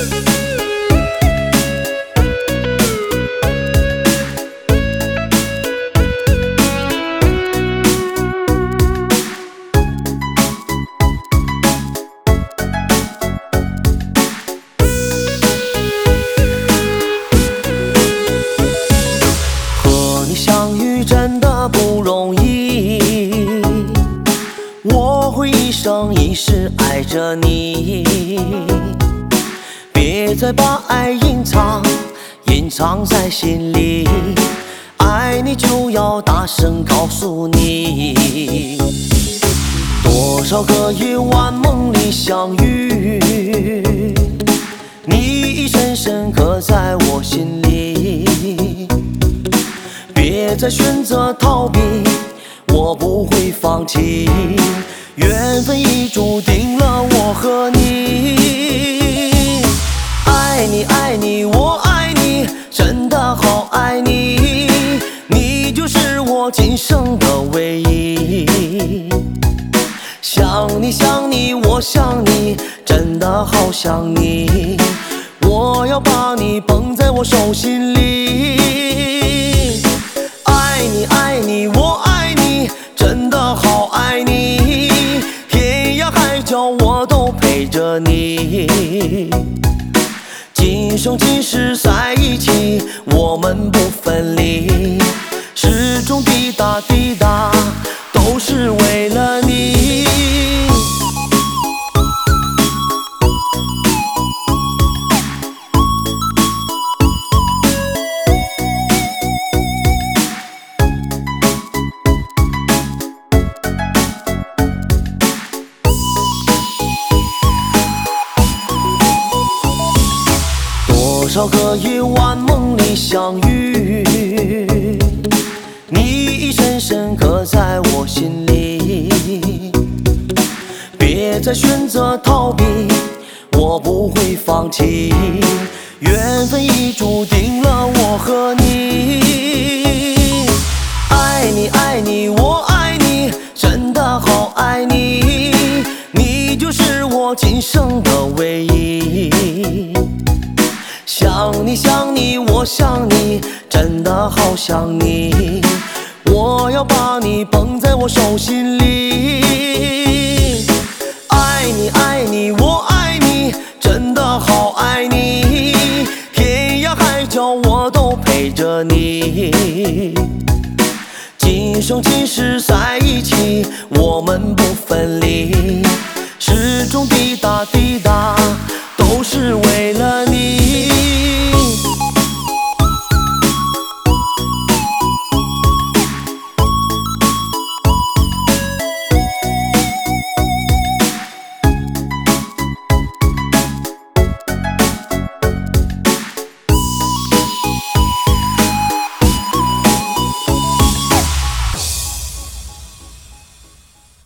和你相遇真的不容易，我会一生一世爱着你。别再把爱隐藏在心里，爱你就要大声告诉你。多少个夜晚梦里相遇，你已深深刻在我心里。别再选择逃避，我不会放弃。缘分已注定了我和你。爱你爱你我爱你，真的好爱你，你就是我今生的唯一。想你想你我想你，真的好想你，我要把你捧在我手心里。爱你爱你我爱你，真的好爱你，天涯海角我都陪着你。今生今世在一起，我们不分离，始终滴答滴答，都是为了你。多少个夜晚梦里相遇，你已深深刻在我心里。别再选择逃避，我不会放弃。缘分已注定了我和你。爱你爱你我爱你，真的好爱你，你就是我今生的唯一。想你想你我想你，真的好想你，我要把你捧在我手心里。爱你爱你我爱你，真的好爱你，天涯海角我都陪着你。今生今世在一起，我们不分离，始终滴答滴答，都是为了你。